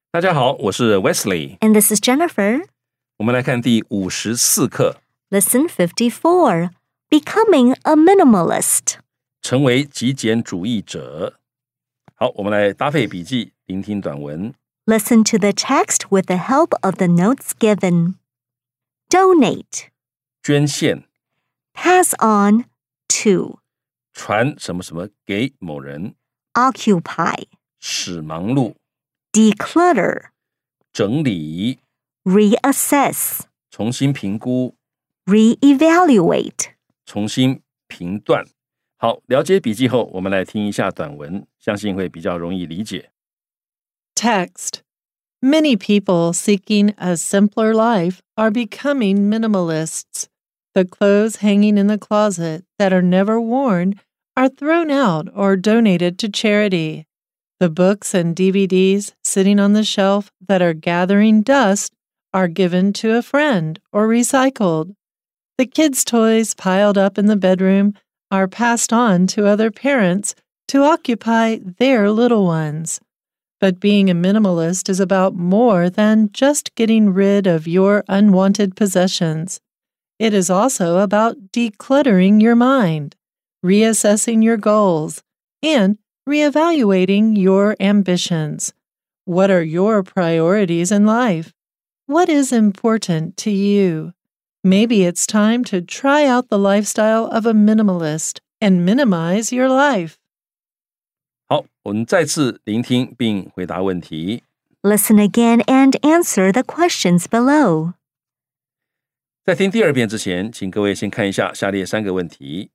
大家好，我是 Wesley， And this is Jennifer. 我们来看第54课， Lesson 54, Becoming a Minimalist. 成为极简主义者。好，我们来搭配笔记，聆听短文。 Listen to the text with the help of the notes given. Donate, 捐献， pass on to, 传什么什么给某人， occupy, 使忙碌， declutter, 整理， reassess, 重新评估， reevaluate. 重新评断。好，了解笔记后，我们来听一下短文，相信会比较容易理解。 Text. Many people seeking a simpler life are becoming minimalists. The clothes hanging in the closet that are never worn are thrown out or donated to charity. The books and DVDs sitting on the shelf that are gathering dust are given to a friend or recycled. The kids' toys piled up in the bedroom are passed on to other parents to occupy their little ones. But being a minimalist is about more than just getting rid of your unwanted possessions. It is also about decluttering your mind, reassessing your goals, and reevaluating your ambitions. What are your priorities in life? What is important to you? Maybe it's time to try out the lifestyle of a minimalist and minimize your life. 好，我们再次聆听并回答问题。 Listen again and answer the questions below. 在听第二遍之前，请各位先看一下下列3个问题。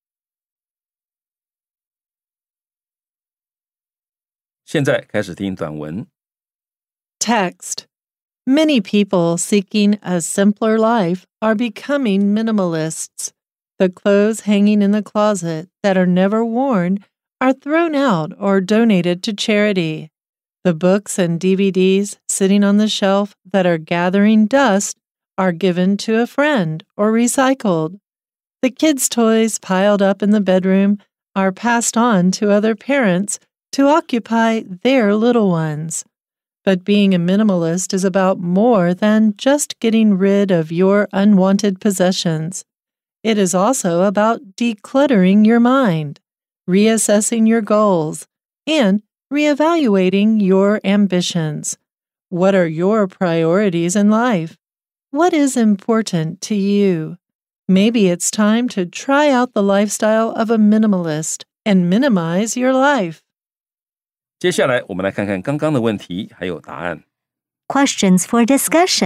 现在开始听短文。 Text. Many people seeking a simpler life are becoming minimalists. The clothes hanging in the closet that are never worn are thrown out or donated to charity. The books and DVDs sitting on the shelf that are gathering dust are given to a friend or recycled. The kids' toys piled up in the bedroom are passed on to other parents to occupy their little ones. But being a minimalist is about more than just getting rid of your unwanted possessions. It is also about decluttering your mind, reassessing your goals, and reevaluating your ambitions. What are your priorities in life? What is important to you? Maybe it's time to try out the lifestyle of a minimalist and minimize your life. 接下来我们来看看刚刚的问题还有答案。 Questions for discussion.